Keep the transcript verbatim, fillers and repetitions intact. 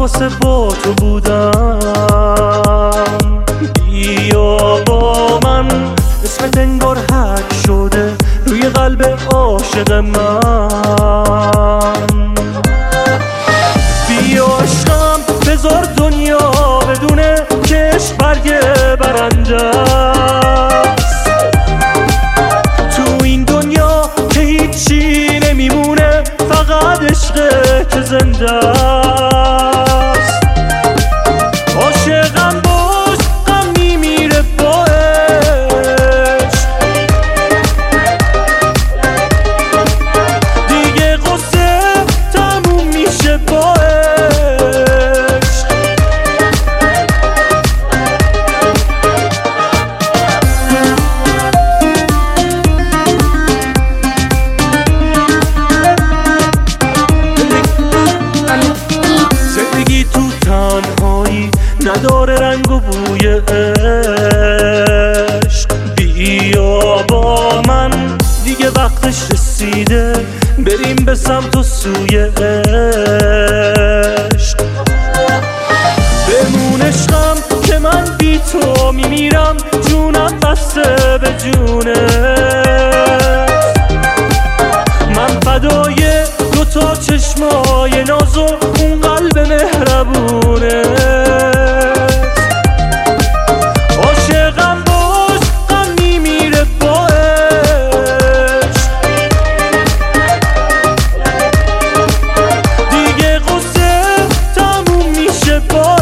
واسه با تو بودم. بیا با من، اسمت انگار حک شده روی قلب عاشق من. بیا عشقم بذار دنیا بدونه که عشق برگ برنده است. تو این دنیا که هیچی نمیمونه، فقط عشقه که زنده است. عاشقم باش، غم میمیره با عشق. دیگه قصه تموم میشه با عشق. زندگی تو تنهایی نداره رنگ و بوی عشق. بیا با من، دیگه وقتش رسیده بریم به سمت و سوی عشق. بمون عشقم که من بی تو میمیرم، جونم بسته به جونت. من فدای دوتا چشمای ناز و اون قلب مهربونه. عاشقم باش، غم میمیره با عشق. دیگه قصه تموم میشه با